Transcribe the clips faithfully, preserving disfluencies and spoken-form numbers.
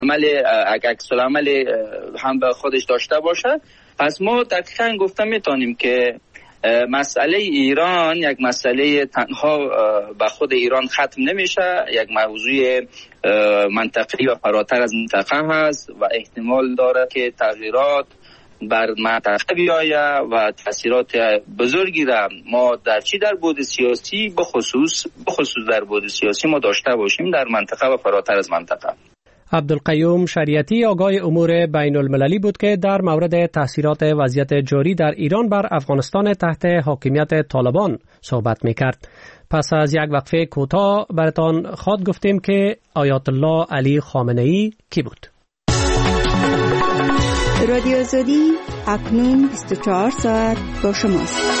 عمل عکس العمل هم به خودش داشته باشه. پس ما دقیقاً گفتم میتونیم که مسئله ایران یک مسئله تنها به خود ایران ختم نمیشه، یک موضوع منطقی و فراتر از منطقه هست و احتمال داره که تغییرات بر منطقه بیایه و تاثیرات بزرگی را ما در چی در بعد سیاسی بخصوص بخصوص در بعد سیاسی ما داشته باشیم در منطقه و فراتر از منطقه. عبدالقیوم شریعتی آگاه امور بین المللی بود که در مورد تاثیرات وضعیت جاری در ایران بر افغانستان تحت حاکمیت طالبان صحبت می‌کرد. پس از یک وقفه کوتاه براتان خواهد گفتیم که آیت الله علی خامنه‌ای کی بود. رادیو آزادی اکنون بیست و چهار ساعت با شماست.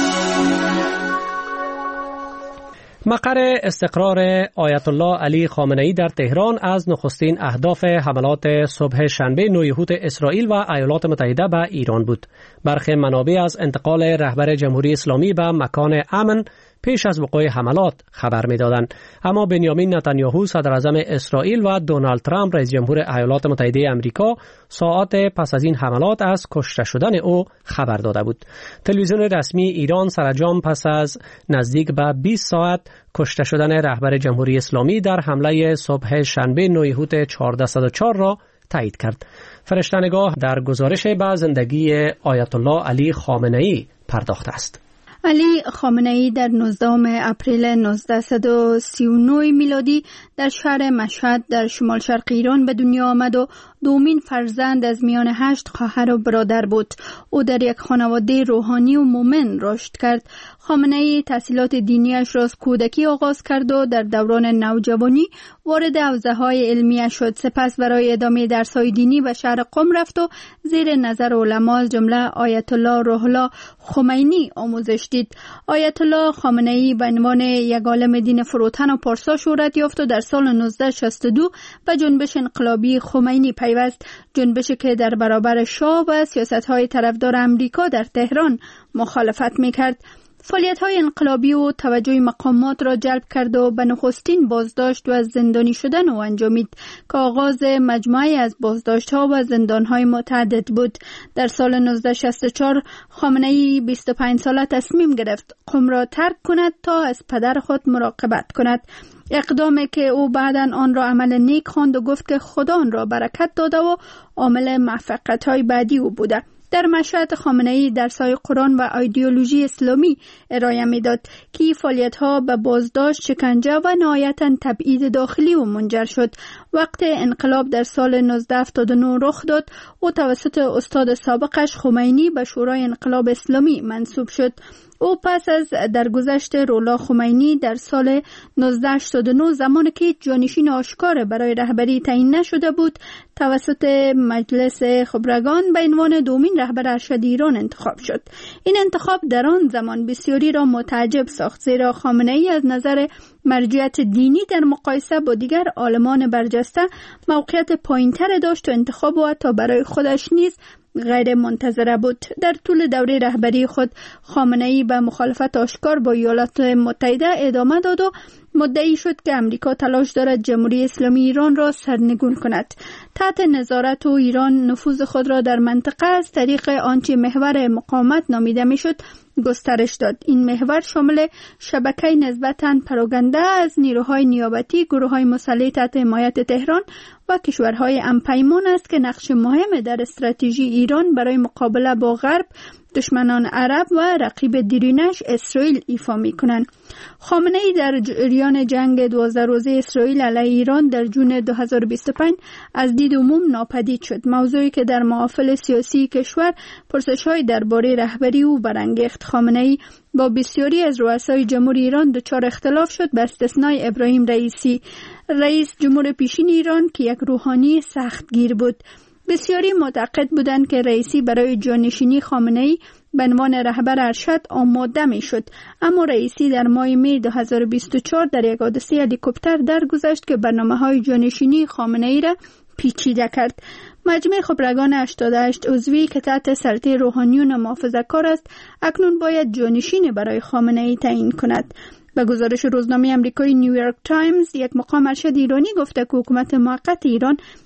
مقر استقرار آیت الله علی خامنه‌ای در تهران از نخستین اهداف حملات صبح شنبه نویحوت اسرائیل و ایالات متحده به ایران بود. برخی منابع از انتقال رهبر جمهوری اسلامی به مکان امن پیش از وقوع حملات خبر می‌دادند، اما بنیامین نتانیاهو صدر اعظم اسرائیل و دونالد ترامپ رئیس جمهور ایالات متحده آمریکا ساعات پس از این حملات از کشته شدن او خبر داده بود. تلویزیون رسمی ایران سرانجام پس از نزدیک به بیست ساعت کشته شدن رهبر جمهوری اسلامی در حمله صبح شنبه نویحوت چهارصد و چهار را تایید کرد. فرشته‌نگاه در گزارش به زندگی آیت الله علی خامنه‌ای پرداخته است. علی خامنه‌ای در نوزدهم اپریل نوزده و سی و نه میلادی در شهر مشهد در شمال شرق ایران به دنیا آمد و دومین فرزند از میان هشت خواهر و برادر بود. او در یک خانواده روحانی و مومن رشد کرد. خامنه‌ای تحصیلات دینیش را از کودکی آغاز کرد و در دوران نوجوانی وارد حوزه‌های علمیه شد. سپس برای ادامه درس‌های دینی به شهر قم رفت و زیر نظر علما از جمله آیت الله روح الله خمینی آموزش دید. آیت الله خامنه‌ای به عنوان یک عالم دین فروتن و پارسا شهرت یافت و در سال نوزده شصت و دو به جنبش انقلابی خمینی پیوست، جنبشی که در برابر شاه و سیاست‌های طرفدار امریکا در تهران مخالفت می‌کرد. فعالیت‌های انقلابی و توجه مقامات را جلب کرد و به نخستین بازداشت و زندانی شدن او انجامید که آغاز مجموعه از بازداشت‌ها و زندان‌های متعدد بود. در سال نوزده شصت و چهار خامنه‌ای بیست و پنج ساله تصمیم گرفت قم را ترک کند تا از پدر خود مراقبت کند. اقدامی که او بعداً آن را عمل نیک خواند و گفت که خدا آن را برکت داده و عامل موفقیت‌های بعدی او بوده. در مشهد خامنه‌ای درس‌های قرآن و ایدئولوژی اسلامی ارائه می‌داد که فعالیت‌ها به بازداشت، شکنجه و نهایتاً تبعید داخلی او منجر شد. وقت انقلاب در سال نوزده هفتاد و نه رخ داد و توسط استاد سابقش خمینی به شورای انقلاب اسلامی منصوب شد. او پس از درگذشت رولا خمینی در سال نوزده هشتاد و نه زمانی که جانشین آشکار برای رهبری تعیین نشده بود توسط مجلس خبرگان به عنوان دومین رهبر ارشد ایران انتخاب شد. این انتخاب در آن زمان بسیاری را متعجب ساخت، زیرا خامنه‌ای از نظر مرجعیت دینی در مقایسه با دیگر عالمان برجسته موقعیت پایین‌تر داشت و انتخاب او حتی برای خودش نیز غیر منتظره بود. در طول دوره رهبری خود خامنه‌ای به مخالفت آشکار با ایالات متحده ادامه داد و مدعی شد که امریکا تلاش دارد جمهوری اسلامی ایران را سرنگون کند. تحت نظارت او ایران نفوذ خود را در منطقه از طریق آنچه محور مقاومت نامیده میشد گسترش داد. این محور شامل شبکه نسبتاً پراگنده از نیروهای نیابتی، گروه‌های مسلح تحت حمایت تهران و کشورهای همپیمان است که نقش مهم در استراتژی ایران برای مقابله با غرب، دشمنان عرب و رقیب دیرینش اسرائیل ایفا می‌کنند. خامنه‌ای در جریان جنگ دوازده روزه اسرائیل علیه ایران در جون دو هزار و بیست و پنج از دید عموم ناپدید شد، موضوعی که در محافل سیاسی کشور پرسش‌های درباره رهبری او برانگیخت. خامنه‌ای با بسیاری از رؤسای جمهوری ایران دچار اختلاف شد به استثنای ابراهیم رئیسی، رئیس جمهور پیشین ایران که یک روحانی سختگیر بود. بسیاری معتقد بودند که رئیسی برای جانشینی خامنه‌ای به عنوان رهبر ارشد آماده می شد، اما رئیسی در ماه می دو هزار و بیست و چهار در یک حادثه هلیکوپتر درگذشت که برنامه‌های جانشینی خامنه‌ای را پیچیده کرد. مجمع خبرگان هشتاد و هشت عضوی که تحت سلطه روحانیون محافظه‌کار است اکنون باید جانشین برای خامنه‌ای تعیین کند. به گزارش روزنامه آمریکایی نیویورک تایمز، یک مقام ارشد ایرانی گفته که حکومت موقت ایران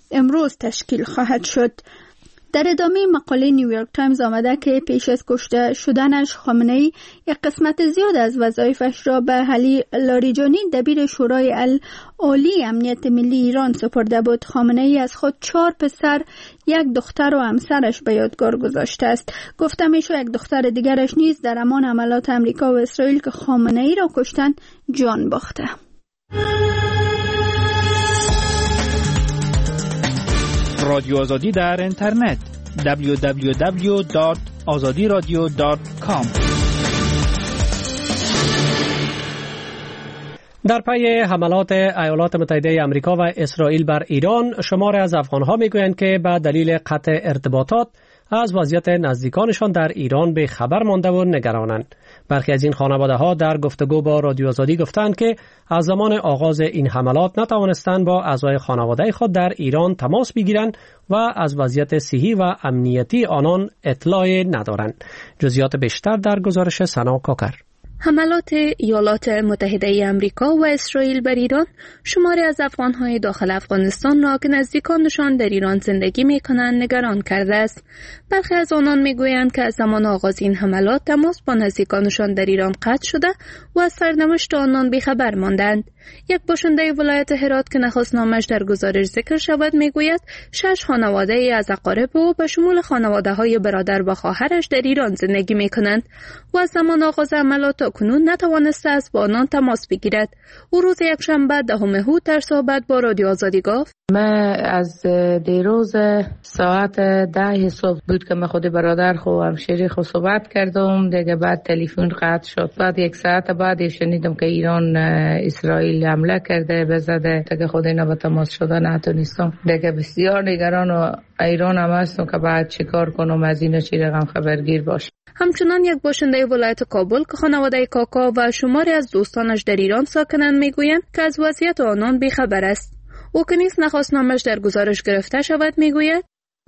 امروز تشکیل خواهد شد. در ادامه مقاله نیویورک تایمز آمده که پیش از کشته شدنش خامنه‌ای یک قسمت زیاد از وظایفش را به علی لاریجانی دبیر شورای العالی امنیت ملی ایران سپرده بود. خامنه‌ای از خود چهار پسر، یک دختر و همسرش به یادگار گذاشته است. گفته میشه یک دختر دیگرش نیز در امان حملات امریکا و اسرائیل که خامنه‌ای را کشتن جان باخته. رادیو آزادی در اینترنت دبلیو دبلیو دبلیو دات آزادی رادیو دات کام. در پی حملات ایالات متحده آمریکا و اسرائیل بر ایران، شماری از افغان‌ها میگویند که به دلیل قطع ارتباطات از وضعیت نزدیکانشان در ایران به خبر مانده و نگرانند. برخی از این خانواده‌ها در گفتگو با رادیو آزادی گفتند که از زمان آغاز این حملات نتوانستند با اعضای خانواده خود در ایران تماس بگیرند و از وضعیت صحی و امنیتی آنان اطلاع ندارند. جزئیات بیشتر در گزارش سنا کاکر. حملات ایالات متحده آمریکا و اسرائیل بر ایران شماری از افغان‌های داخل افغانستان را که نزدیکانشان در ایران زندگی می‌کنند نگران کرده است. برخی از آنان می‌گویند که از زمان آغاز این حملات تماس با نزدیکانشان در ایران قطع شده و از سرنوشت آنان بی‌خبر ماندند. یک باشنده ولایت هرات که نخست نامش در گزارش ذکر شود میگوید شش خانواده ای از اقارب او به شمول خانواده‌های برادر و خواهرش در ایران زندگی می‌کنند و از زمان آغاز عملیات کنون نتوانسته است با آنان تماس بگیرد. او روز یکشنبه دهم هود در صحبت با رادیو آزادی گفت: من از دیروز ساعت ده صبح بود که من خود برادر خو و همشیری خو صحبت کردم، دیگه بعد تلفن قطع شد. بعد یک ساعت بعد شنیدم که ایران اسرائیل حمله کرده بزده، دیگه خود اینا به تماس شدن نتونستم. دیگه بسیار نگران و ایران هم هستم که بعد چیکار کنم، از اینا چی رقم خبرگیر باشم. همچنان یک باشنده ولایت کابل که خانواده کاکا و شماری از دوستانش در ایران ساکنند میگویند که از وضعیت آنان بیخبر است. او که نیست نخواست نامش در گزارش گرفته شود میگوید: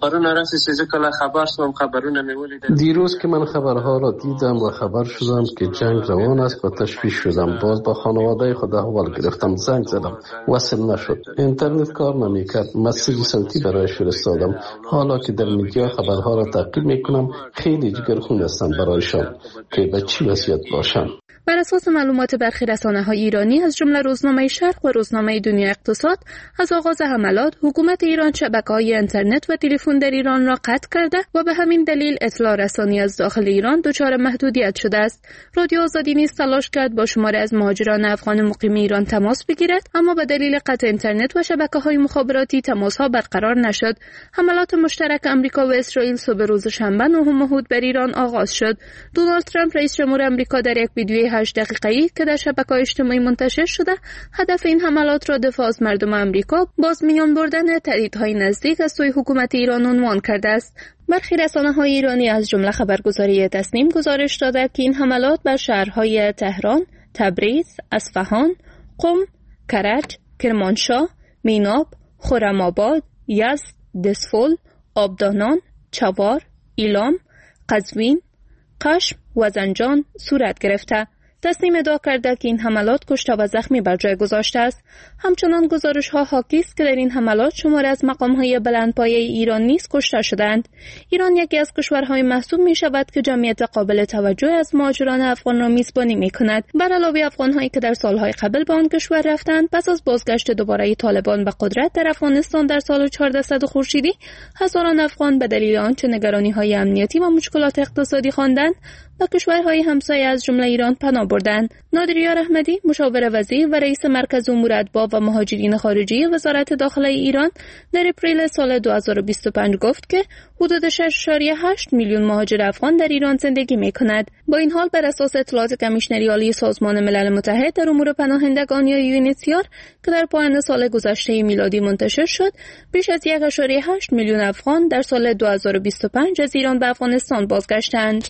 دیروز که من خبرها را دیدم و خبر شدم که جنگ روان است و تشویش شدم. باز با خانواده خود احوال گرفتم، زنگ زدم، وصل نشد، اینترنت کار نمیکرد، مسیج صوتی برایش فرستادم. حالا که در میدیا خبرها را تعقیب میکنم خیلی جگرخون هستم برایشان که به چی وضعیت باشم. بر اساس معلومات برخی رسانه‌های ایرانی از جمله روزنامه شرق و روزنامه دنیا اقتصاد، از آغاز حملات حکومت ایران شبکه‌های اینترنت و تلفن در ایران را قطع کرده و به همین دلیل اطلاع رسانی از داخل ایران دچار محدودیت شده است. رادیو آزادی نیز تلاش کرد با شماری از مهاجران افغان مقیم ایران تماس بگیرد، اما به دلیل قطع اینترنت و شبکه‌های مخابراتی تماس‌ها برقرار نشد. حملات مشترک آمریکا و اسرائیل صبح روز شنبه نهم هود بر ایران آغاز شد. دونالد ترامپ رئیس جمهور آمریکا در یک ویدیوی هشت دقیقه‌ای که در شبکه‌های اجتماعی منتشر شده، هدف این حملات را دفاع از مردم آمریکا باز میان بردن تهدیدهای نزدیک از سوی حکومت ایران عنوان کرده است. برخی رسانه‌های ایرانی از جمله خبرگزاری تصنیم گزارش داده که این حملات بر شهرهای تهران، تبریز، اصفهان، قم، کرج، کرمانشاه، میناب، خرم‌آباد، یزد، دسفول، آبدانان، چوار، ایلام، قزوین، قشم و زنجان صورت گرفته. تصمیم ادعا کرده که این حملات کشته و زخمی بر جای گذاشته است. همچنان گزارش ها حاکی است که در این حملات شماری از مقام های بلندپایه ایران نیز کشته شدند. ایران یکی از کشورهای محسوب می شود که جمعیت قابل توجه از مهاجران افغان را میزبانی می کند. بر علاوه افغان هایی که در سالهای قبل به آن کشور رفتند، پس از بازگشت دوباره طالبان به قدرت در افغانستان در سال چهاردهصد خورشیدی، هزاران افغان به دلیل آنچه نگرانی های امنیتی و مشکلات اقتصادی خواندند و کشورهای همسایه از جمله ایران پناه بردند. نادریار احمدی، مشاور وزیر و رئیس مرکز امور ادبا و مهاجرین خارجی وزارت داخله ایران، در اپریل سال دو هزار و بیست و پنج گفت که حدود شش ممیز هشت میلیون مهاجر افغان در ایران زندگی می‌کند. با این حال بر اساس اطلاعات کمیشنری عالی سازمان ملل متحد در امور پناهندگان یا یونیسیار که در پایان سال گذشته میلادی منتشر شد، بیش از یک ممیز هشت میلیون افغان در سال دو هزار و بیست و پنج از ایران به افغانستان بازگشتند.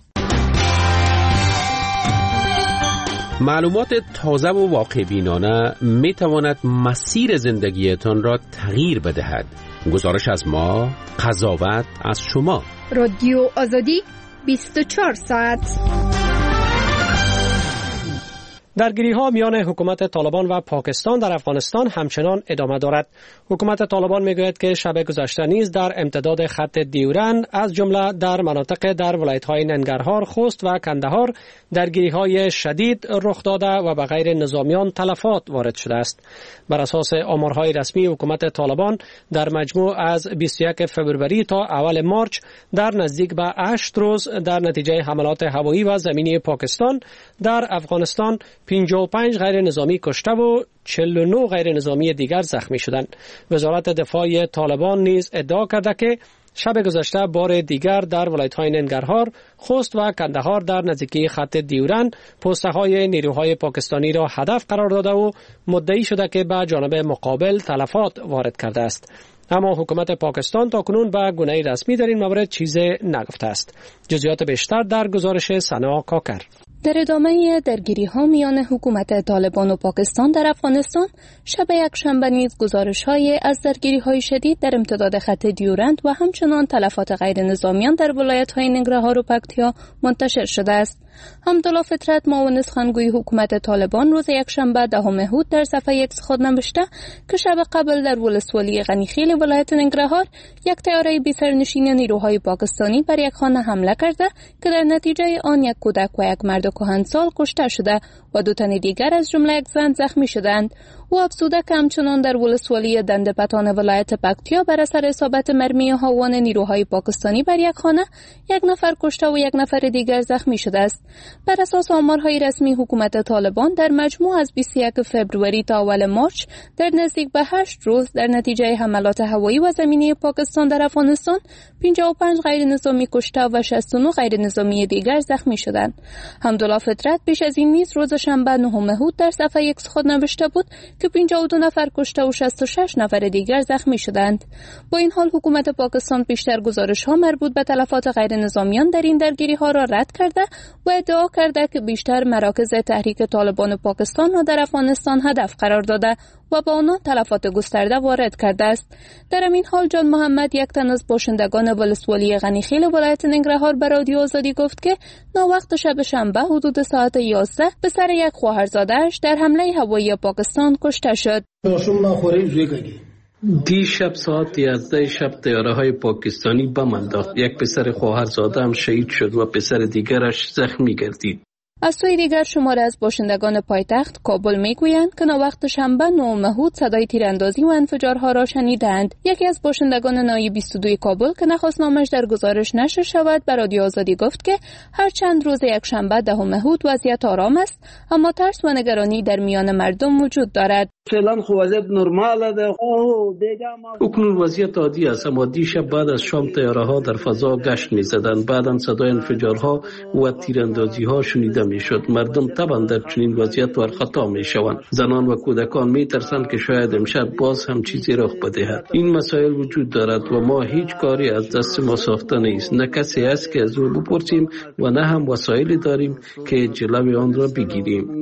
معلومات تازه و واقع بینانه می تواند مسیر زندگیتان را تغییر بدهد. گزارش از ما، قضاوت از شما. رادیو آزادی بیست و چهار ساعت. درگیری ها میان حکومت طالبان و پاکستان در افغانستان همچنان ادامه دارد. حکومت طالبان میگوید که شب گذشته نیز در امتداد خط دیورند از جمله در مناطق در ولایت‌های ننگرهار، خوست و کندهار درگیری های شدید رخ داده و به غیر نظامیان تلفات وارد شده است. بر اساس آمارهای رسمی حکومت طالبان در مجموع از بیست و یک فوریه تا اول مارچ در نزدیک به هشت روز در نتیجه حملات هوایی و زمینی پاکستان در افغانستان پنجاه و پنج غیر نظامی کشته و چهل و نه غیر نظامی دیگر زخمی شدند. وزارت دفاع طالبان نیز ادعا کرده که شب گذشته بار دیگر در ولایت‌های ننگرهار، خوست و کندهار در نزدیکی خط دیورند پست‌های نیروهای پاکستانی را هدف قرار داده و مدعی شده که به جانب مقابل تلفات وارد کرده است. اما حکومت پاکستان تاکنون به گونه رسمی در این مورد چیزی نگفته است. جزئیات بیشتر در گزارش سنا کاکر. در ادامه درگیری ها میان حکومت طالبان و پاکستان در افغانستان، شب یکشنبه نیز گزارش های از درگیری های شدید در امتداد خط دیورند و همچنان تلفات غیر نظامیان در ولایت های ننگرهار و پکتیا منتشر شده است. حمدالله فطرت، معاون سخنگوی حکومت طالبان، روز یکشنبه دهم اهود در صفحه ایکس خود نوشته که شب قبل در ولسوالی غنیخیل ولایت ننگرهار یک طیاره بی سرنشین نیروهای پاکستانی بر یک خانه حمله کرده که در نتیجه آن یک کودک و یک مرد کهنسال کشته شده و دو تن دیگر از جمله یک زن زخمی شدند. او افزوده که همچنان در ولسوالی دندپتان ولایت پکتیا بر اثر اصابت مرمی هاوان نیروهای پاکستانی بر یک خانه یک نفر کشته و یک نفر دیگر زخمی شده است. بر اساس آمارهای رسمی حکومت طالبان در مجموع از بیست و یک فوریه تا اول مارچ در نزدیک به هشت روز در نتیجه حملات هوایی و زمینی پاکستان در افغانستان پنجاه و پنج غیر نظامی کشته و شصت و نه غیر نظامی دیگر زخمی شدند. حمدالله فطرت پیش از این نیز روز شنبه نهم اهود در صفحه ایکس خود نوشته بود که پنجاه و دو نفر کشته و شصت و شش نفر دیگر زخمی شدند. با این حال حکومت پاکستان پیشتر گزارش‌ها مربوط به تلفات غیر نظامیان در این درگیری‌ها را رد کرده و ادعا کرده که بیشتر مراکز تحریک طالبان پاکستان را در افغانستان هدف قرار داده و با آنها تلفات گسترده وارد کرده است. در همین حال جان محمد، یک تن از باشندگان ولسوالی غنیخیل ولایت ننگرهار، به رادیو آزادی گفت که ناوقت شب شنبه حدود ساعت یازده به سر یک خواهرزاده‌اش در حمله هوایی پاکستان کشته شد. دیشب ساعت یازده شب طیاره های پاکستانی بم انداخت. یک پسر خواهرزاده هم شهید شد و پسر دیگرش زخمی گردید. از سوی دیگر شماره از باشندگان پایتخت کابل میگویند که ناوقت شنبه نهم اهود صدای تیراندازی و انفجارها را شنیدند. یکی از باشندگان نای بیست و دو کابل که نخواست نامش در گزارش نشر شود به رادیو آزادی گفت که هرچند روز یکشنبه دهم اهود وضعیت آرام است، اما ترس و نگرانی در میان مردم وجود دارد. فعلا وضعیت نرمال ده. اکنون وضعیت عادی است، اما دیشب بعد از شام طیاره ها در فضا گشت می زدند. بعداً صدای انفجارها و تیراندازی ها شنیده می شد. مردم طبعا در چنین وضعیت ور خطا می شوند. زنان و کودکان می ترسند که شاید امشب باز هم چیزی رخ بدهد. این مسائل وجود دارد و ما هیچ کاری از دست ما ساخته نیست. نه کسی است که از او بپرسیم و نه هم وسایلی داریم که جلوی آن را بگیریم.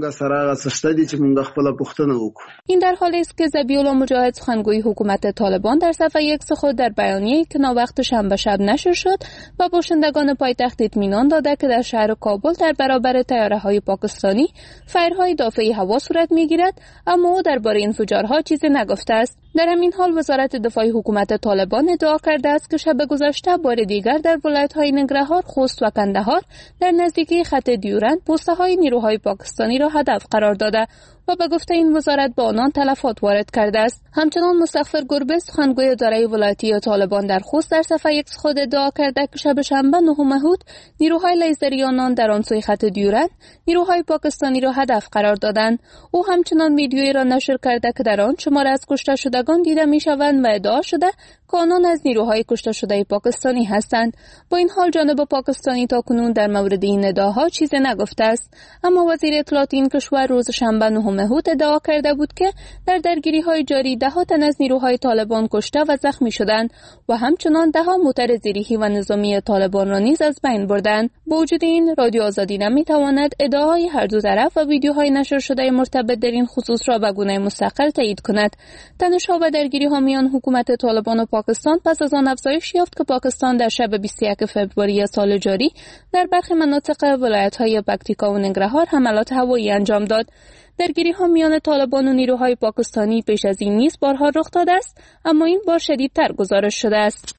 این در حالی است که ذبیح‌الله مجاهد، سخنگوی حکومت طالبان، در صفحه ایکس خود در بیانیه‌ای که ناوقت شنبه شب نشر شد و باشندگان پایتخت اطمینان داده که در شهر کابل در برابر طیاره‌های پاکستانی فایرهای دافعی هوا صورت می‌گیرد، اما او درباره انفجارها چیزی نگفته است. در همین حال وزارت دفاع حکومت طالبان ادعا کرده است که شب گذشته بار دیگر در ولایت‌های ننگرهار، خوست و کندهار در نزدیکی خط دیورند پست‌های نیروهای پاکستانی را هدف قرار داده و به گفته این وزارت با آنان تلفات وارد کرده است. همچنان مستغفر گربه، سخنگوی اداره ولایتی طالبان در خوست، در صفحه ایکس خود ادعا کرده که شب شنبه نهم اهود نیروهای لیزری آنان در آن سوی خط دیورند نیروهای پاکستانی را هدف قرار دادند. او همچنان ویدیویی را نشر کرده که در آن شمار از کشته شدگان دیده می‌شوند و ادعا شده که آنان از نیروهای کشته شده پاکستانی هستند. با این حال جانب پاکستانی تاکنون در مورد این ادعاها چیزی نگفته است، اما وزیر اطلاعات این کشور روز شنبه نهم اهود ادعا کرده بود که در درگیری‌های جاری ده ها تن از نیروهای طالبان کشته و زخمی شدند و همچنان ده ها موتر زیریحی و نظامی طالبان را نیز از بین بردند. با وجود این، رادیو آزادی نمی‌تواند ادعاهای هر دو طرف و ویدیوهای نشر شده مرتبط در این خصوص را به گونه مستقل تایید کند. تنش‌ها و درگیری‌ها میان حکومت طالبان و پاکستان پس از آن افزایش یافت که پاکستان در شب بیست و یک فوریه سال جاری در برخی مناطق ولایت‌های پکتیکا و ننگرهار حملات هوایی انجام داد. درگیری‌ها میان طالبان و نیروهای پاکستانی پیش از این نیز بارها رخ داده است، اما این بار شدیدتر گزارش شده است.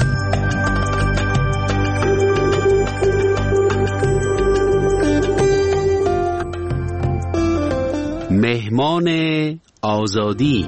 مهمان آزادی.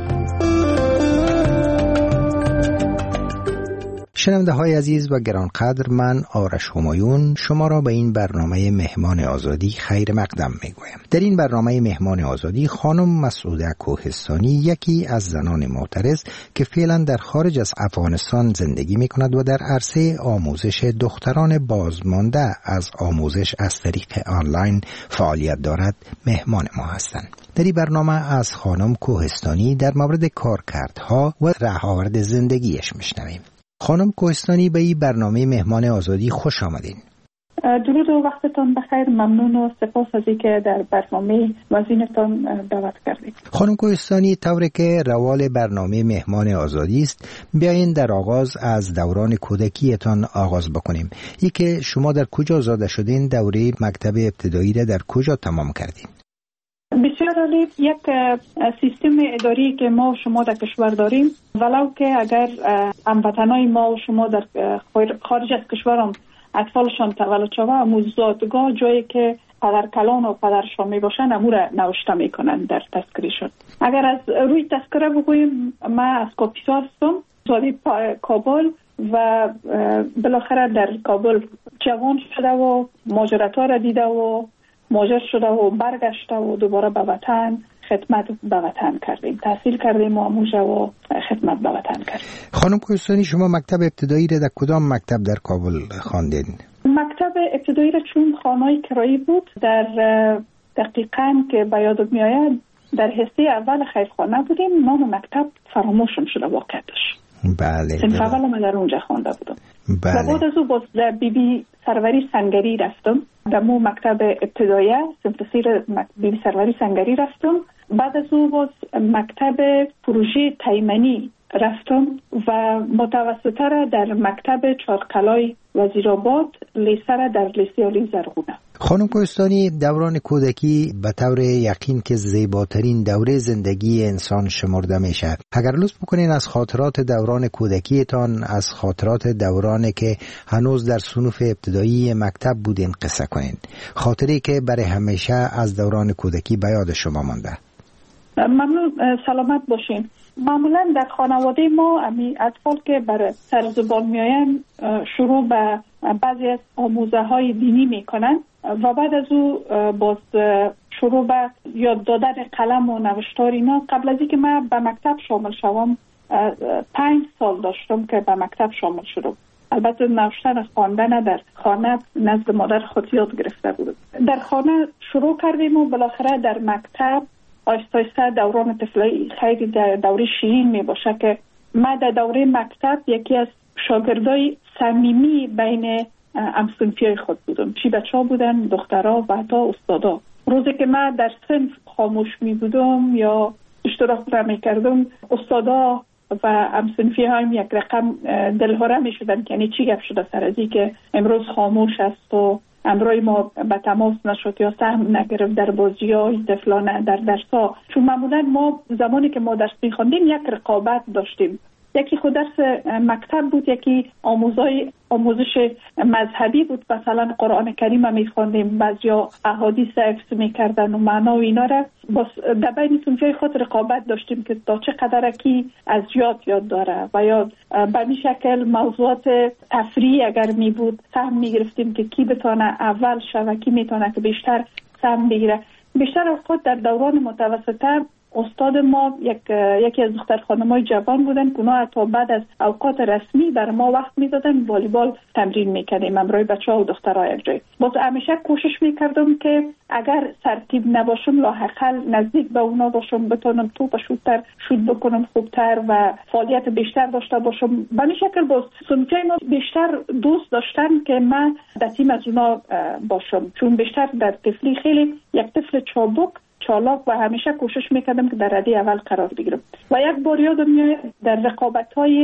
شنونده های عزیز و گرانقدر، من آرش همایون شما را به این برنامه مهمان آزادی خیر مقدم می گویم. در این برنامه مهمان آزادی خانم مسعوده کوهستانی، یکی از زنان معترض که فعلا در خارج از افغانستان زندگی می کند و در عرصه آموزش دختران بازمانده از آموزش از طریق آنلاین فعالیت دارد، مهمان ما هستند. در این برنامه از خانم کوهستانی در مورد کارکردها و رهاورد زندگیش میشنویم. خانم کوهستانی، به این برنامه مهمان آزادی خوش آمدین. درود و وقتتان بخیر. ممنون و سپاس از اینکه در برنامه وزینتان دعوت کردید. خانم کوهستانی، طوری که روال برنامه مهمان آزادی است، بیاین در آغاز از دوران کودکیتان آغاز بکنیم. ای که شما در کجا زاده شدین؟ دوره مکتب ابتدایی را در کجا تمام کردین؟ بسیار عالی. یک سیستم اداری که ما و شما در کشور داریم، ولو که اگر هموطنای ما و شما در خارج از کشور هم اطفالشان تولد شوه، امو زادگاه جایی که پدر کلان و پدر شامی باشن امور نوشته میکنن در تذکرهشون. اگر از روی تذکره بگوییم، من از کاپیتا هستم، زاده کابل و بالاخره در کابل جوان شده و ماجرات‌ها را دیده و مهاجر شده و برگشته و دوباره به وطن خدمت به وطن کردیم. تحصیل کردیم و آموزش و خدمت به وطن کردیم. خانم کوهستانی، شما مکتب ابتدایی را در کدام مکتب در کابل خواندین؟ مکتب ابتدایی را چون خانه‌ای کرایی بود، در دقیقاً که به یادم میآید در حصه اول خیرخانه بودیم، نام مکتب فراموشم شده واقعیتش. بله. صنف اول ما در اونجا خوانده بودم. بله. و بعد از او باز در بی بی سروری سنگری رفتم. در مو مکتب ابتدایی صنف سیر بی بی سروری سنگری رفتم. بعد از او باز مکتب پروژه تیمنی رفتم و متوسطه را در مکتب چارقلای وزیرآباد، لیسه را در لیسه علی زرغونه. خانم کوهستانی، دوران کودکی به طور یقین که زیباترین دوره زندگی انسان شمرده میشه. اگر لطف بکنین از خاطرات دوران کودکیتان، از خاطرات دورانی که هنوز در صنوف ابتدایی مکتب بودین قصه کنین. خاطری که برای همیشه از دوران کودکی به یاد شما مانده. ممنون، سلامت باشین. معمولا در خانواده ما امی اطفال که بر سر زبان میاین شروع به بعضی از آموزه های دینی میکنن و بعد از او باز شروع به یاد دادن قلم و نوشتار اینا. قبل از اینکه من به مکتب شامل شوم پنج سال داشتم که به مکتب شامل شدم. البته نوشتن و خواندن در خانه نزد مادر خود یاد گرفته بودم. در خانه شروع کردیم و بالاخره در مکتب آیسته آیسته دوران طفولی خیلی دوره شیرین می باشه که من در دوره مکتب یکی از شاگردای صمیمی بین همصنفیای خود بودم. چی بچه ها بودن، دخترها و حتی استادا. روزی که من در صنف خاموش می بودم یا اشتراک می کردم، استادا و همصنفی هایم یک رقم دلهوره می شدن که یعنی چی گپ شده سر ازی که امروز خاموش است و امروی ما به تماس نشد یا سهم نگرفت در بازی های طفلانه در درس ها. چون معمولا ما زمانی که ما درس میخوندیم یک رقابت داشتیم. یکی خود درس مکتب بود، یکی آموزای آموزش مذهبی بود. مثلا قرآن کریم میخوندیم، بعضیا احادیث حفظ میکردن و معنا و اینا را باز در بین صنفای خود رقابت داشتیم که تا چه قدر کی از یاد یاد داره و یا به این شکل موضوعات تفریحی اگر می بود سهم میگرفتیم که کی بتونه اول شوه، کی میتونه که بیشتر سهم بگیره. بیشتر اوقات در دوران متوسطه استاد ما یک یکی از دختر خانم‌های جوان بودن که اونا تا بعد از اوقات رسمی بر ما وقت میدادن، والیبال تمرین میکردیم همراه بچه‌ها و دخترها یک جای. باز همیشه کوشش میکردم که اگر ترتیب نباشم لااقل نزدیک به اونا باشم، بتونم توپ شوتر شوت بکنم خوبتر و فعالیت بیشتر داشته باشم. به این شکل باز صنفای ما بیشتر دوست داشتن که من در تیم از اونا باشم، چون بیشتر در طفلی خیلی یک طفل چابک چالاک و همیشه کوشش میکردم که در رده اول قرار بگیرم. و یک بار یادم میاد در رقابت‌های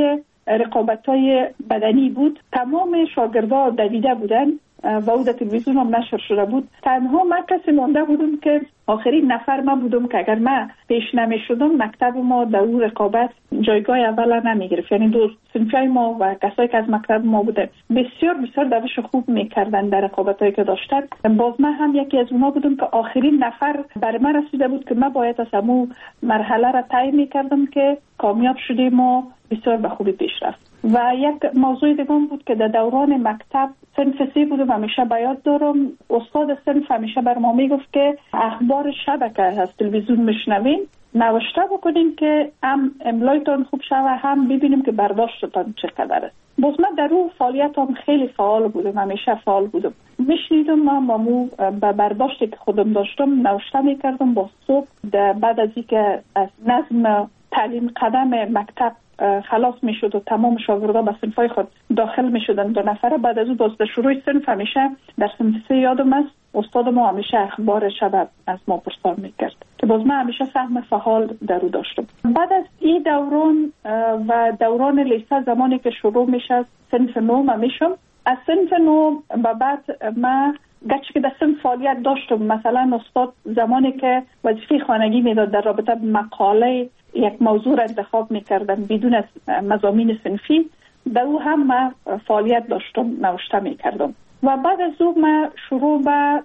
رقابت‌های بدنی بود. تمام شاگردان دویده بودن و او در تلویزیون هم نشر شده بود. تنها من کسی مانده بودم که آخرین نفر من بودم که اگر من پیش نمی شدم مکتب ما در اون رقابت جایگاه اول نمی گرفت. یعنی دو صنفی ما و کسایی که از مکتب ما بودن بسیار بسیار دوش خوب میکردن در رقابتایی که داشتن. باز من هم یکی از اونا بودم که آخرین نفر برای من رسیده بود که من باید از همون مرحله را طی میکردم که کامیاب شدیم و بسیار به خوبی پیش رفت. و یک موضوع دیگه بود که در دوران مکتب صنف سی بودم، همیشه به یاد دارم استاد صنف همیشه بر ما میگفت که اخبار شبکه از تلویزیون میشنوین نوشته بکنین که هم املایتون خوب شوه هم ببینیم که برداشتتان چقدر است. باز من در اون فعالیت هم خیلی فعال بودم، همیشه فعال بودم. میشنیدم من با مو به برداشتی که خودم داشتم نوشته میکردم. با صبح بعد از اینکه از نظم تعلیم قدم مکتب خلاص می شد و تمام شاگردان به صنفای خود داخل می شدن دو نفره، بعد از اون باز در شروع صنف همیشه در صنف سه یادم است استاد ما همیشه اخبار شب از ما پرسان می کرد که باز من همیشه سهم فعال در او داشتم. بعد از این دوران و دوران لیسه زمانی که شروع می شد صنف نو ما می شم. از صنف نو و بعد من گرچه که در صنف فعالیت داشتم، مثلا استاد زمانی که وظیفه خانگی میداد در رابطه مقاله یک موضوع را انتخاب میکردن بدون از مضامین صنفی، در او هم من فعالیت داشتم، نوشته میکردم. و بعد از او من شروع به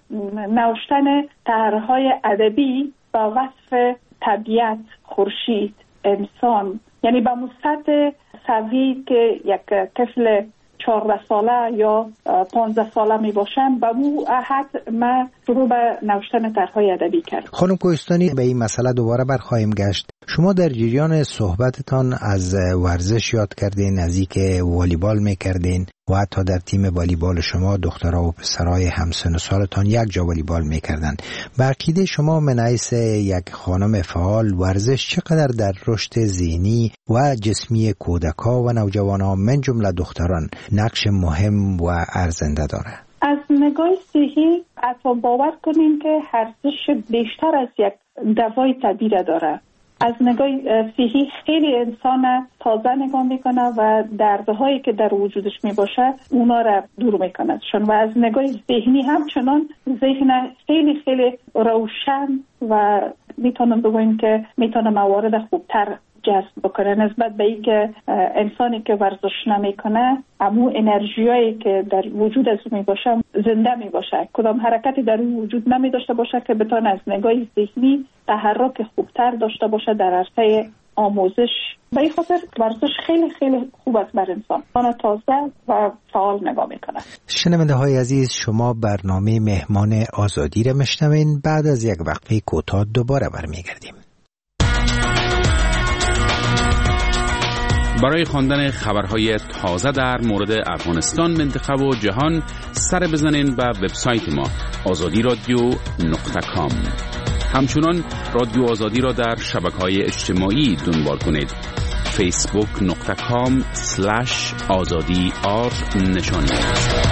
نوشتن طرح‌های ادبی با وصف طبیعت، خورشید، انسان، یعنی به مستطع سوی که یک طفل چهارده ساله یا پانزده ساله می باشم به مو احد من شروع به نوشتن طرح‌های ادبی کردم. خانم کوهستانی، به این مسئله دوباره برخواهیم گشت. شما در جریان صحبتتان از ورزش یاد کردین، از اینکه والیبال میکردین و حتی در تیم والیبال شما دخترها و پسرای همسن و سالتان یک جا والیبال میکردن. به عقیده شما من حیث یک خانم فعال ورزش چقدر در رشد ذهنی و جسمی کودک‌ها و نوجوانان من جمله دختران نقش مهم و ارزنده داره؟ از نگاه صحی حتی باور کنیم که ورزش بیشتر از یک دوای طبیعی داره. از نگاه صحی خیلی انسان تازه نگاه میکنه و دردهایی که در وجودش میباشه اونا را دور میکنه شون. و از نگاه ذهنی همچنان ذهن خیلی خیلی روشن و میتونم بگویم که میتونه موارد خوبتر جذب بکنه نسبت به این که انسانی که ورزش نمیکنه امو انرژیایی که در وجود از می باشه زنده می باشه، کدام حرکتی در اون وجود نمی داشته باشه که بتونه از نگاه ذهنی تحرک خوبتر داشته باشه در عرصه آموزش. به این خاطر ورزش خیلی خیلی خوب است بر انسان، آن تازه و فعال نگاه میکنه. شنونده های عزیز، شما برنامه مهمان آزادی را میشنوین. بعد از یک وقفه کوتاه دوباره برمیگردیم. برای خواندن خبرهای تازه در مورد افغانستان، منطقه و جهان سر بزنین به وبسایت ما آزادی رادیو نقطه کام. همچنان رادیو آزادی را در شبکه‌های اجتماعی دنبال کنید. فیسبوک نقطه کام سلش آزادی آر نشانید.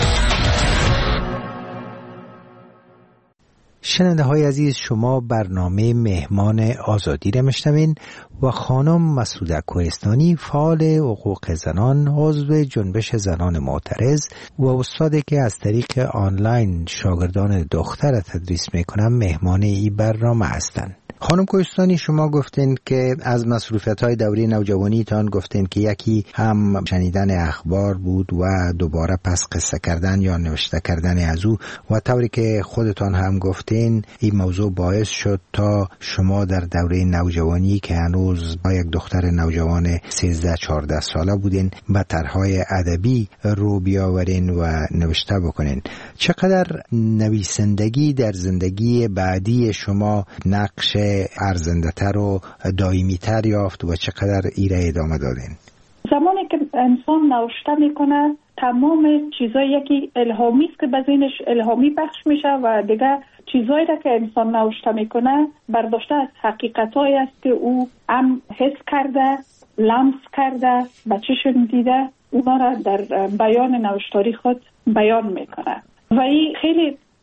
شنونده های عزیز، شما برنامه مهمان آزادی را میشنوین و خانم مسعوده کوهستانی، فعال حقوق زنان، عضو جنبش زنان معترض و استادی که از طریق آنلاین شاگردان دختر تدریس میکنن مهمان این برنامه هستند. خانم کوهستانی، شما گفتین که از مصروفیت‌های دوره نوجوانیتان گفتین که یکی هم شنیدن اخبار بود و دوباره پس قصه کردن یا نوشته کردن از او و طوری که خودتان هم گفتین این موضوع باعث شد تا شما در دوره نوجوانی که هنوز با یک دختر نوجوان سیزده چهارده ساله بودین به طرح‌های ادبی رو بیاورین و نوشته بکنین. چقدر نویسندگی در زندگی بعدی شما نقش ارزنده تر و دائمی تر یافت و چقدر ایره ادامه دادین؟ زمانی که انسان نوشته میکنه تمام چیزایی یکی الهامی است که به ذهنش الهامی بخش میشه و دیگه چیزایی را که انسان نوشته میکنه برداشته از حقیقتایی است که او هم حس کرده، لمس کرده، به چشم دیده، اونا را در بیان نوشتاری خود بیان میکنه و این خیلی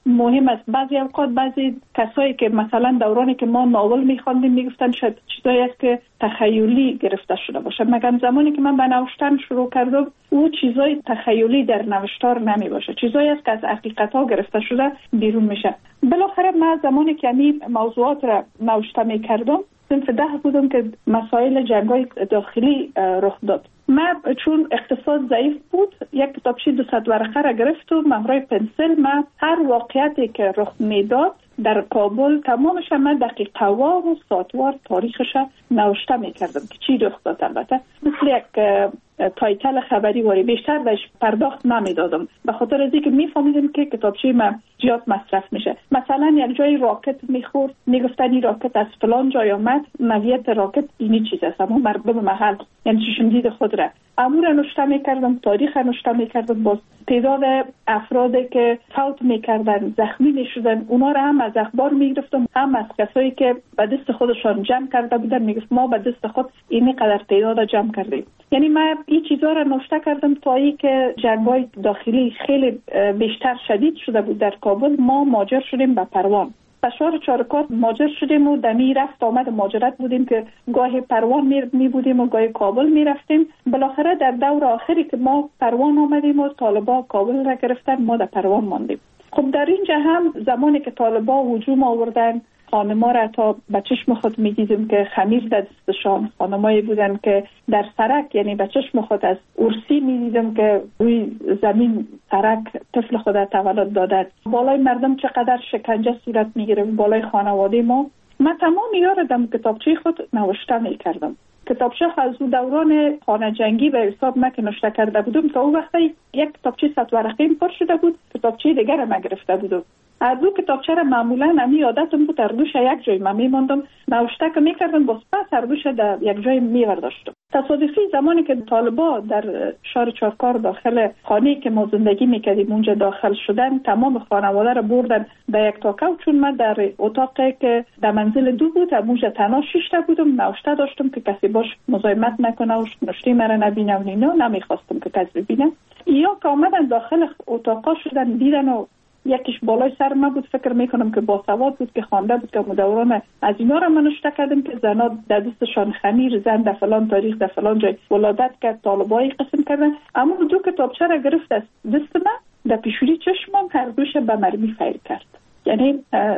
مهم است. بعضی اوقات بعضی کسایی که مثلا دورانی که ما ناول می‌خواندیم میگفتن شاید چیزایی است که تخیلی گرفته شده باشه، مگر زمانی که من به نوشتن شروع کردم او چیزای تخیلی در نوشتار نمی باشه، چیزایی است که از حقیقت‌ها گرفته شده بیرون میشه. بالاخره من زمانی که این موضوعات را نوشته می‌کردم صنف ده بودم که مسائل جنگ‌های داخلی رخ داد. من چون اقتصاد ضعیف بود یک کتابچه دویست ورقه را گرفتم، همراه پنسل من هر واقعیتی که رخ میداد در کابل تمامش من دقیقه وار و ساعتوار تاریخش نوشته میکردم که چی رخ داد. البته مثل یک تایتل خبری واری بیشتر بهش پرداخت نمیدادم به خاطر از اینکه میفهمیدم که کتابچه من زیاد مصرف میشه. مثلا یک جای راکت میخورد میگفتن این راکت از فلان جای آمد، نوعیت راکت اینی چیز است، اما مردم محل یعنی چشم دید خود را امور نوشته میکردم، تاریخ نوشته میکردم، باز تعداد افرادی که فوت میکردن زخمی میشدن اونا را هم از اخبار میگرفتم، هم از کسایی که به دست خودشان جمع کرده بودن میگفت ما به دست خود اینی قدر تعداد جمع کردیم. یعنی من این چیزا را نوشته کردم تا ای که جنگ‌های داخلی خیلی بیشتر شدید شده بود در کابل، ما ماجر شدیم به پروان. بشار چارکات ماجر شدیم و دمی رفت آمد ماجرت بودیم که گاهی پروان می, می بودیم و گاهی کابل می رفتیم. بالاخره در دور آخری که ما پروان آمدیم و طالبا کابل را گرفتن، ما در پروان ماندیم. خب در اینجا هم زمانی که طالبا هجوم آوردن خانما را تا به چشم خود می دیدیم که خمیر در دستشان، خانمایی بودن که در سرک یعنی به چشم خود از ارسی می دیدم که روی زمین سرک طفل خود تولد دادند. بالای مردم چقدر شکنجه صورت می گرفت، بالای خانواده ما. من تمام یادم کتابچه خود نوشته می کردم. کتابچه از دوران خانه جنگی به حساب من که نوشته کرده بودم تا اون وقتی یک کتابچه صد ورقه پر شده بود، کتابچه دیگر را من گرفته بودم. از دو کتابچه را معمولا امی عادتم بود اردوش یک جای من میماندم نوشته که میکردم، باز پس اردوش در یک جای میورداشتم. تصادفی زمانی که طالبا در شهر چارکار داخل خانه‌ای که ما زندگی میکردیم اونجا داخل شدن، تمام خانواده را بردن به یک تاکه و چون من در اتاقی که در منزل دو بود اونجا تنها شش بودم، نوشته داشتم که کسی باش مزاحمت نکنه و نوشته مرا نبینه و اینا، نمیخواستم که کسی ببینه. یا که آمدن داخل اتاقا شدن دیدن و یکیش بالای سر ما بود، فکر میکنم که با سواد بود که خوانده بود که مدوران از اینا را من نوشته کردم که زنا در دستشان خمیر، زن در فلان تاریخ در فلان جای ولادت کرد، طالبایی قسم کردن. اما دو کتابچه را گرفت از دست من، در پیشوری چشمم هر دوش به مرمی فیر کرد. یعنی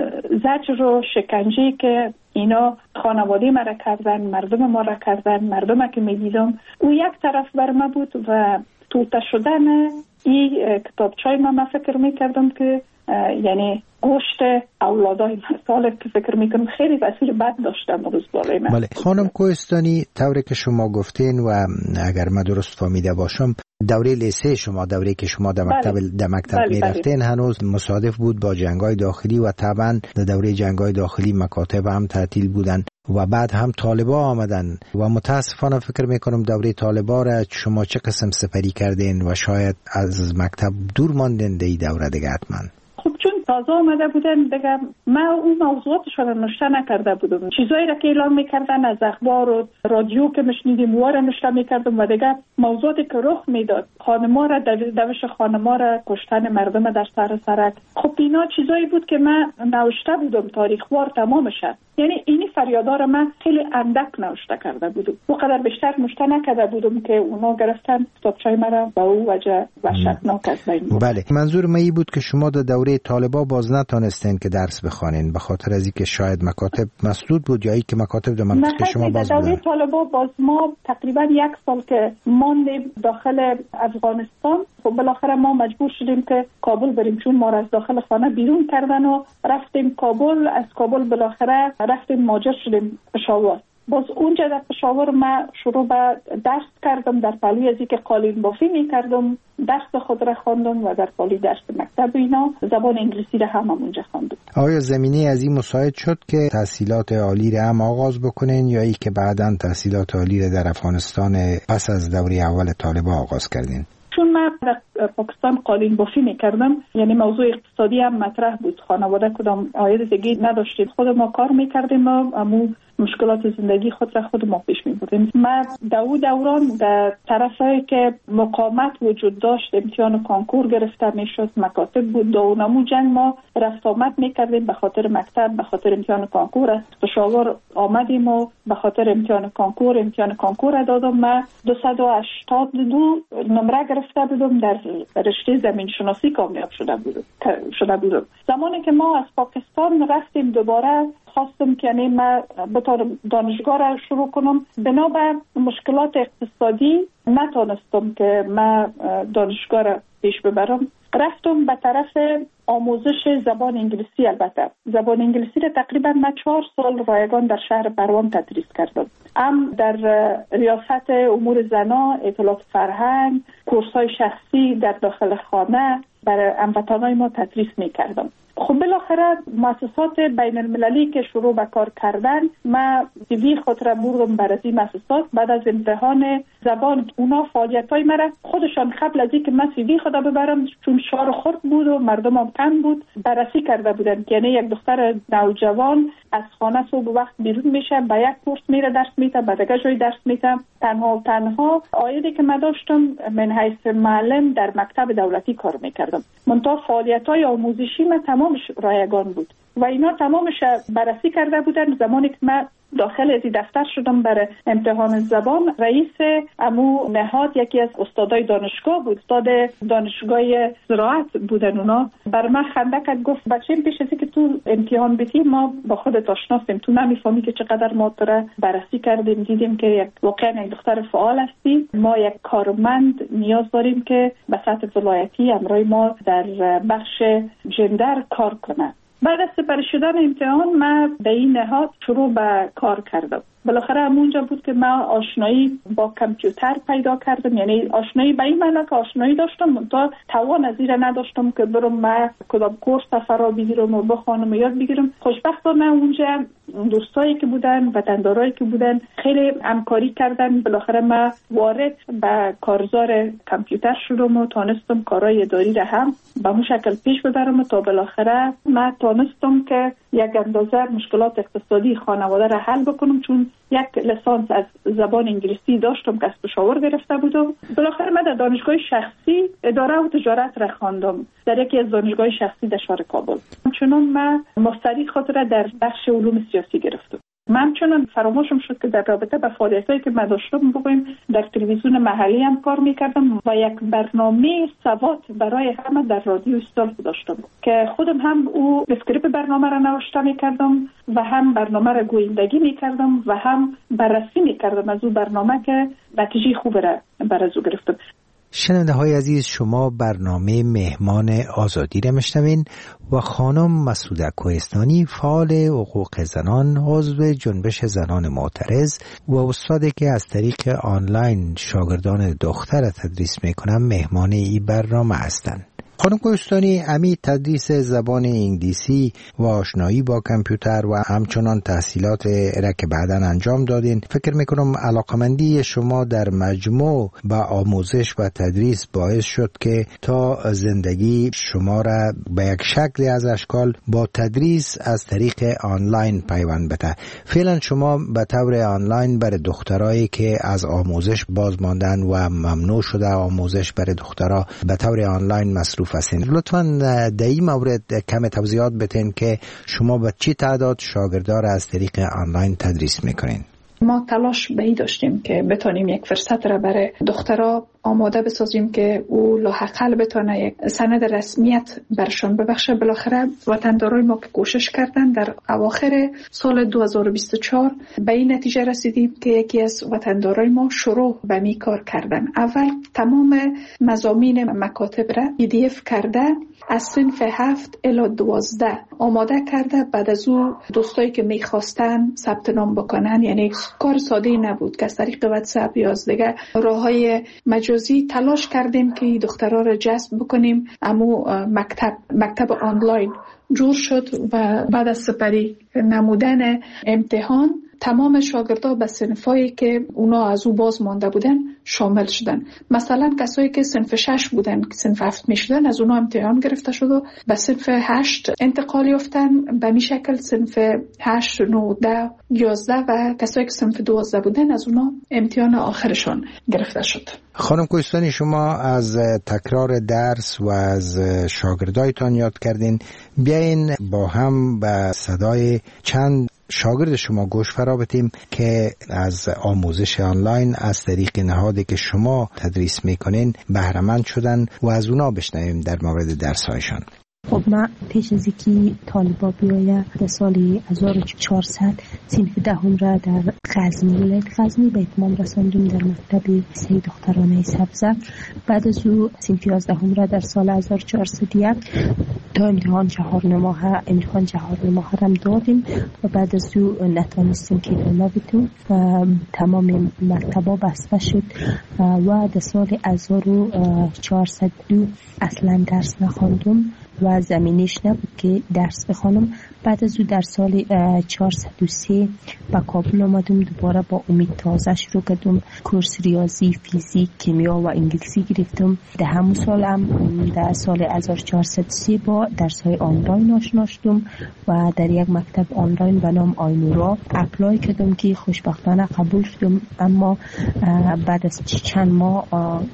زجر و شکنجه که اینا خانواده ما را کردن، مردم ما را کردن، مردم که میدیدم او یک طرف بر ما بود و توته شدن این کتابچای من فکر میکردم که یعنی گوشت اولادای مثال که فکر میکنم خیلی تاثیر بد داشتم روز بالای من. بله خانم کوهستانی، طوری که شما گفتین و اگر من درست فهمیده باشم دوره لیسه شما، دوره که شما در مکتب بله. در مکتب بله. میرفتین هنوز مصادف بود با جنگ‌های داخلی و طبعا در دوره جنگ‌های داخلی مکاتب هم تعطیل بودن و بعد هم طالبا آمدن و متاسفانه فکر میکنم دوره طالبا را شما چه قسم سپری کردین و شاید از مکتب دور ماندین دی دوره دیگه حتما. خب چون تازه آمده بودن دیگه من اون موضوعاتشون رو نوشته نکرده بودم، چیزایی را که اعلام میکردن از اخبار و رادیو که میشنیدیم و را نوشته میکردم و دیگه موضوعاتی که رخ میداد، خانما را دوش خانما را کشتن مردم در سر سرک، خب اینا چیزایی بود که من نوشته بودم تاریخوار تمامش. یعنی اینی فریادا را من خیلی اندک نوشته کرده بودم، اونقدر بیشتر نوشته نکرده بودم که اونا گرفتن کتابچه‌ی مرا با او وجه وحشتناک است. بله منظور من این بود که شما در دوره طالبا باز نتونستین که درس بخوانین به خاطر از اینکه شاید مکاتب مسدود بود یا ای که مکاتب در منطقه شما باز بود. در دوره طالبا باز ما تقریبا یک سال که ماندیم داخل افغانستان، خب بالاخره ما مجبور شدیم که کابل بریم چون ما را از داخل خانه بیرون کردن و رفتیم کابل. از کابل بالاخره رفتیم ماجر شدیم پشاور. باز اونجا در پشاور من شروع به درس کردم، در پهلوی از اینکه قالین بافی می کردم درس خود را خواندم و در پهلوی درس مکتب اینا زبان انگلیسی را هم اونجا خواندم. آیا زمینه از این مساعد شد که تحصیلات عالی را هم آغاز بکنین یا ای که بعداً تحصیلات عالی را در افغانستان پس از دوره اول طالبان آغاز کردین؟ چون من در پاکستان قالین بافی میکردم، یعنی موضوع اقتصادی هم مطرح بود، خانواده کدام عاید دیگه نداشتیم، خود ما کار میکردیم و امو مشکلات زندگی خود را خود ما پیش می بردیم. ما در او دوران در طرفی که مقاومت وجود داشت، امتحان کنکور گرفته می شد، مکاتب بود، دونمو جنگ ما رفت آمد می کردیم به خاطر مکتب، به خاطر امتحان کنکور. از پشاور آمدیم و به خاطر امتحان کنکور امتحان کنکور دادم. ما دویست و هشتاد و دو نمره گرفته بودم، در رشته زمین شناسی کامیاب شده بودم شده بودم زمانی که ما از پاکستان رفتیم دوباره خواستم که یعنی من بطور دانشگاه را شروع کنم. بنا به مشکلات اقتصادی نتونستم که من دانشگاه را پیش ببرم. رفتم به طرف آموزش زبان انگلیسی. البته زبان انگلیسی را تقریبا من چهار سال رایگان در شهر بروان تدریس کردم. هم در ریاست امور زنا، اطلاعات فرهنگ، کورس‌های شخصی در داخل خانه برای هموطنان ما تدریس می‌کردم. خب بالاخره مؤسسات بین المللی که شروع به کار کردن، ما دیوی خود را بردم برای این مؤسسات. بعد از امتحان زبان اونا فعالیت‌های مرا خودشان قبل از اینکه من سیوی خود ببرم، چون شار خرد بود و مردم هم کم بود، بررسی کرده بودن که یعنی یک دختر نوجوان از خانه صبح وقت بیرون میشه، به یک کورس میره درس میده، به دیگه جای درس میده، تنها و تنها عایدی که من داشتم من حیث معلم در مکتب دولتی کار میکردم. منتها فعالیت‌های آموزشی من تمامش رایگان بود و اینا تمامش بررسی کرده بودن. زمانی که من داخل از دفتر شدم برای امتحان زبان، رئیس امو نهاد یکی از استادای دانشگاه بود، استاد دانشگاه زراعت بودن. اونا بر من خنده کرد، گفت بچه‌م پیش از که تو امتحان بدی ما با خودت آشناستیم، تو نمیفهمی که چقدر ما تو را بررسی کردیم، دیدیم که یک واقعا یک دختر فعال هستی. ما یک کارمند نیاز داریم که به سطح ولایتی امروی ما در بخش جندر کار کنه. بعد از سپری شدن امتحان من به این نهاد شروع به کار کردم. بالاخره همونجا بود که من آشنایی با کامپیوتر پیدا کردم. یعنی آشنایی به این معنی که آشنایی داشتم تا توان از این نداشتم که برم من کدام کورس فرا بگیرم و بخوانم و یاد بگیرم. خوشبختانه اونجا دوستایی که بودن، وطندارایی که بودن خیلی همکاری کردن. بالاخره من وارد به کارزار کامپیوتر شدم و تونستم کارهای اداری را هم به اون شکل پیش ببرم تا بالاخره من تونستم که یک اندازه مشکلات اقتصادی خانواده را حل بکنم، چون یک لیسانس از زبان انگلیسی داشتم که از پشاور گرفته بودم. بالاخره من در دانشگاه شخصی اداره و تجارت را خواندم، در یکی از دانشگاه شخصی در شهر کابل. همچنان من مستری خود را در بخش علوم سیاسی گرفتم. من همچنان فراموشم شد که در رابطه با فعالیتایی که من داشتم بگویم در تلویزیون محلی هم کار میکردم و یک برنامه سواد برای همه در رادیو استال داشتم که خودم هم او اسکریپت برنامه را نوشته میکردم و هم برنامه را گویندگی میکردم و هم بررسی میکردم از او برنامه که نتیجه خوب را برازو گرفتم. شنونده های عزیز، شما برنامه مهمان آزادی را میشنوین و خانم مسعوده کوهستانی فعال حقوق زنان، عضو جنبش زنان معترض و استادی که از طریق آنلاین شاگردان دختر تدریس میکنن مهمان این برنامه هستند. خانم کوهستانی، امی تدریس زبان انگلیسی و آشنایی با کامپیوتر و همچنان تحصیلات را که بعداً انجام دادین، فکر میکنم علاقمندی شما در مجموع با آموزش و تدریس باعث شد که تا زندگی شما را به یک شکل از اشکال با تدریس از طریق آنلاین پیوند بده. فعلا شما به طور آنلاین برای دخترایی که از آموزش باز ماندن و ممنوع شده آموزش برای دخترها به طور آنلاین مصروف هستین. لطفاً در این مورد کم توضیحات بتین که شما به چی تعداد شاگردار از طریق آنلاین تدریس میکنین؟ ما تلاش به این داشتیم که بتونیم یک فرصت را برای دخترها آماده بسازیم که او لاحقل بتونه یک سند رسمیت برشان ببخشه. بالاخره وطندارای ما که کوشش کردن در اواخر سال دو هزار و بیست و چهار به این نتیجه رسیدیم که یکی از وطندارای ما شروع به می کار کردن. اول تمام مضامین مکاتب را پی دی اف کرده از صنف هفت الی دوازده آماده کرده. بعد از او دوستایی که میخواستن ثبت نام بکنن، یعنی کار ساده نبود که از طریق واتساپ یا از دیگه راههای مجازی تلاش کردیم که دخترها را جذب بکنیم. امو مکتب مکتب آنلاین جور شد و بعد از سپری نمودن امتحان تمام شاگردها به صنفایی که اونا از او باز مانده بودن شامل شدن. مثلا کسایی که صنف شش بودن که صنف هفت می شدن از اونا امتحان گرفته شد و به صنف هشت انتقال یافتن. به می شکل صنف هشت، نه، ده، یازده و کسایی که صنف دوازده بودن از اونا امتحان آخرشان گرفته شد. خانم کوهستانی، شما از تکرار درس و از شاگردایتان یاد کردین. بیاین با هم به صدای چند شاگرد شما گوش فرا بدیم که از آموزش آنلاین از طریق نهادی که شما تدریس میکنین بهره مند شدن و از اونا بشنویم در مورد درس‌هایشان. خب من پیش از اینکه طالبا بیایم در سال هزار و چهارصد صنف دهم را در غزنی ولایت غزنی به اتمام رساندیم در مکتب سید دخترانه سبزه. بعد از او صنف یازدهم را در سال هزار و چهارصد و یک تا امتحان چهار ماه امتحان چهار ماه را دادیم و بعد از او نتوانستیم که ادامه بدیم و تمام مکتبا بسته شد و در سال هزار و چهارصد و دو اصلا درس نخواندم و زمینش نبود که درس بخوانم. بعد از او در سال چهارصد و سه به کابل آمدم، دوباره با امید تازه شروع کردم. کورس ریاضی، فیزیک، کیمیا و انگلیسی گرفتم. در همون سال هم در سال هزار و چهارصد و سه با درس‌های آنلاین آشنا شدم و در یک مکتب آنلاین به نام آینورا اپلای کردم که خوشبختانه قبول شدم. اما بعد از چند ماه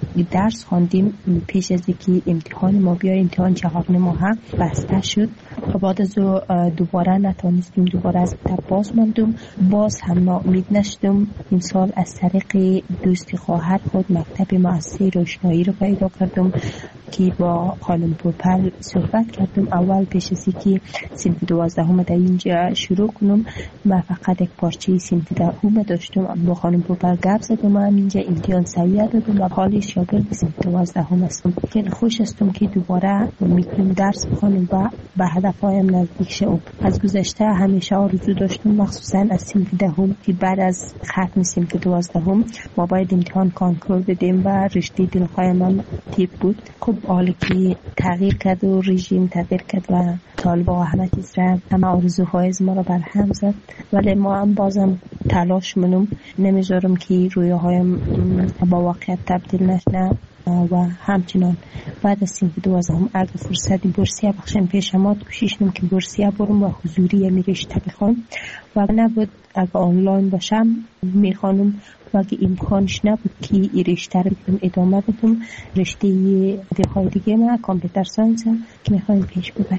درس خواندیم پیش از اینکه امتحان ما بیاد، امتحان چهار ماه بسته شد و بعد از دوباره نتونستیم، دوباره از مکتب باز ماندم. باز هم ناامید نشدم. این سال از طریق دوستی خواهر خود مکتب مؤسسه روشنایی رو پیدا کردم که با خانم پورپل صحبت کردم. اول پیش از اینکه صنف دوازدهم در اینجا شروع کنم من فقط یک پارچه صنف دهم داشتم. با خانم پورپل گپ زدم، من اینجا امتحان سویه دادم و حالی شاگرد صنف دوازدهم هستم. خیلی خوش هستم که دوباره میتونم درس بخوانم و به هدفهایم نزدیک شدم. از گذشته همیشه آرزو داشتم، مخصوصا از صنف دهم که بعد از ختم صنف دوازدهم ما باید امتحان کنکور بدیم و رشته دلخواهیم هم طب بود. خب حالی که تغییر کرد و رژیم تغییر کرد و طالبا همه چیز را، همه آرزوهای ما را برهم زد، ولی ما هم بازم تلاش منم، نمیذارم که رویاهایم با واقعیت تبدیل نشه و همچنان بعد از صنف دوازدهم اگه فرصتی بورسیه بخشم پیش آمد کوشش کنم که بورسیه برم و حضوری می رشته بخوانم و نبود اگه آنلاین باشم میخوانم و اگه امکانش نبود که این رشته رو بکنم ادامه بدم. رشته دیگه دیگه ما کامپیوتر ساینس که میخوایم پیش ببرم.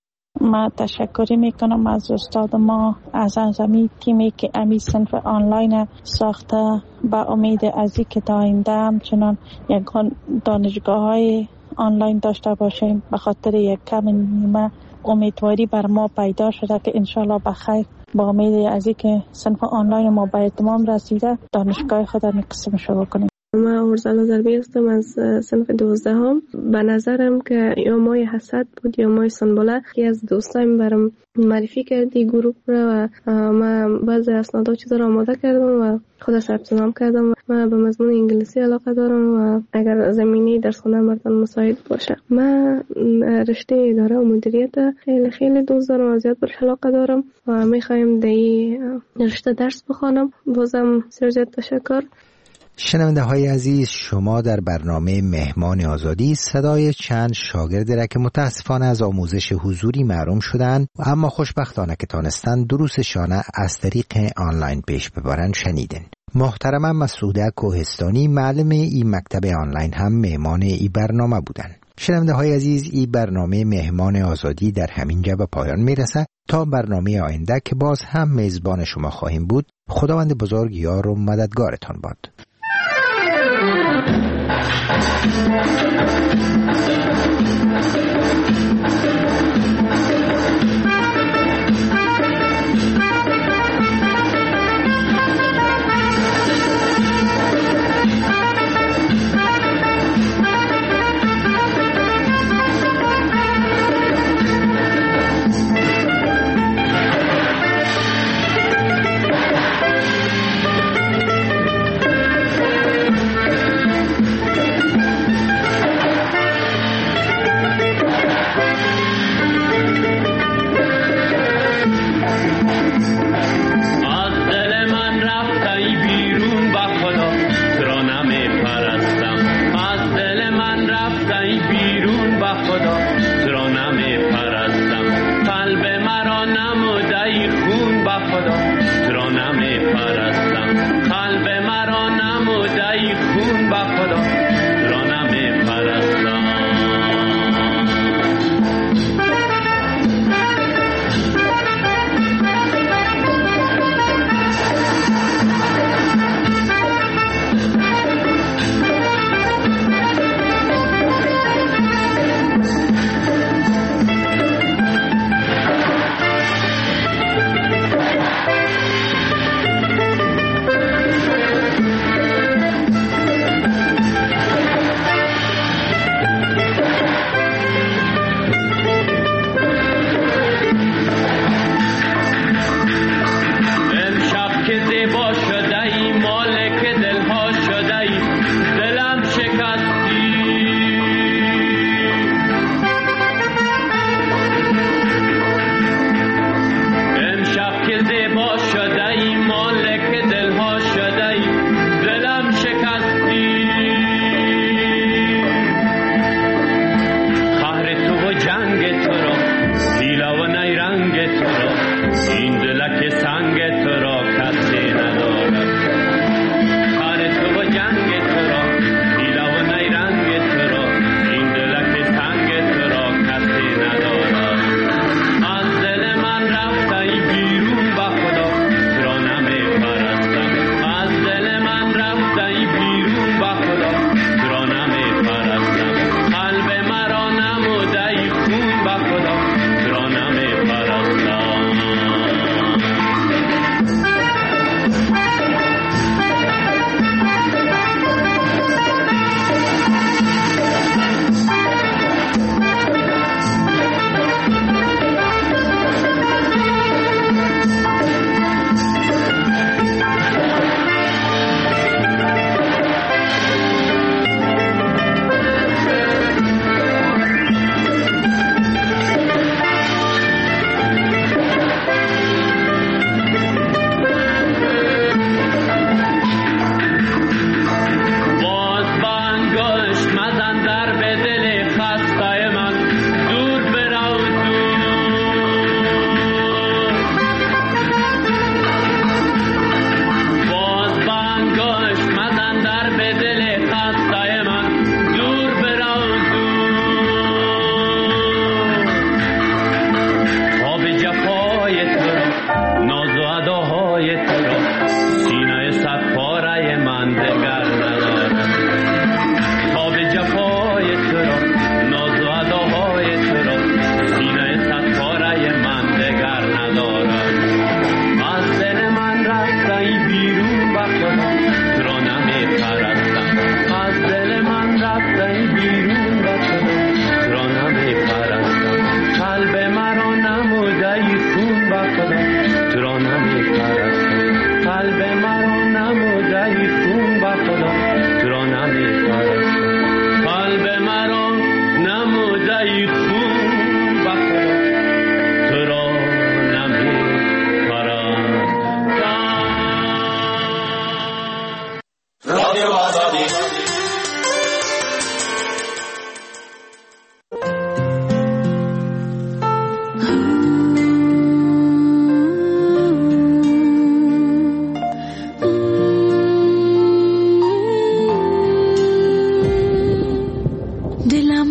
ما تشکر میکنم از استاد ما، از انجامی تیمی که امی صنف آنلاین ساخته. با امید از اینکه تا آینده همچنان یک دانشگاه های آنلاین داشته باشیم. به خاطر یک کم نیمه امیدواری بر ما پیدا شده که انشالله بخیر. با امید از اینکه صنف آنلاین ما به اتمام رسیده دانشگاه خود نقسم شروع کنیم. من ارزالا ضربی هستم از صنف دوازدهم. به نظرم که یا مای حسد بود یا مای سنباله که از دوستایم برام معرفی کردی گروه را و من بعضی اسناد و چیزا را آماده کردم و خود ثبت نام کردم. من به مضمون انگلیسی علاقه دارم و اگر زمینه درس خوندن براتون مساعد باشه. من رشته اداره و مدیریت خیلی خیلی دوست دارم و زیاد برش علاقه دارم و میخوایم در این رشته درس بخوانم. بازم بسیار زیاد تشکر. شنونده های عزیز، شما در برنامه مهمان آزادی صدای چند شاگرد را که متاسفانه از آموزش حضوری محروم شدند اما خوشبختانه که تانستند دروسشان از طریق آنلاین پیش ببرند شنیدین. محترم مسعوده کوهستانی معلم این مکتب آنلاین هم مهمان این برنامه بودند. شنونده های عزیز، این برنامه مهمان آزادی در همین جا به پایان میرسه. تا برنامه آینده که باز هم میزبان شما خواهیم بود، خداوند بزرگ یار و مددگارتان باد.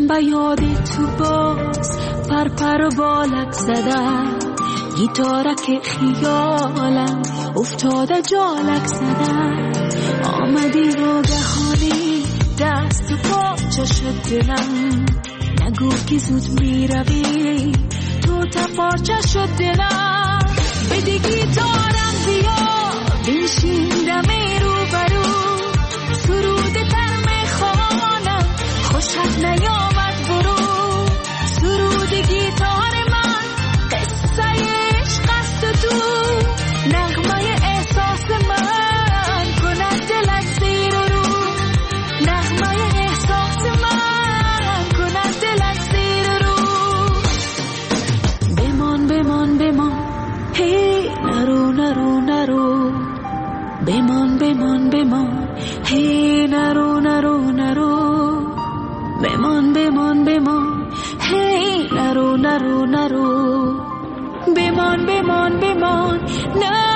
میشم به یاد تو باز پر پر و بالک زده گیتارک خیالم افتاده جالک زده آمدی و گهانی دست و پاچه شد دلم نگو که زود میروی تو تپارچه شد دلم بده گیتارم بیا بنشین دمی رو برو سرود تر میخوانم خوشت نیامد برو سرود گیتار من قصه عشق است تو نغمه احساس من کند دلت زیر و رو نغمه احساس من کند دلت زیر و رو بمان بمان بمان هی نرو نرو نرو بمان بمان بمان هی نرو نرو نرو بمان بمان بمان هی نرو نرو نرو بمان بمان بمان نه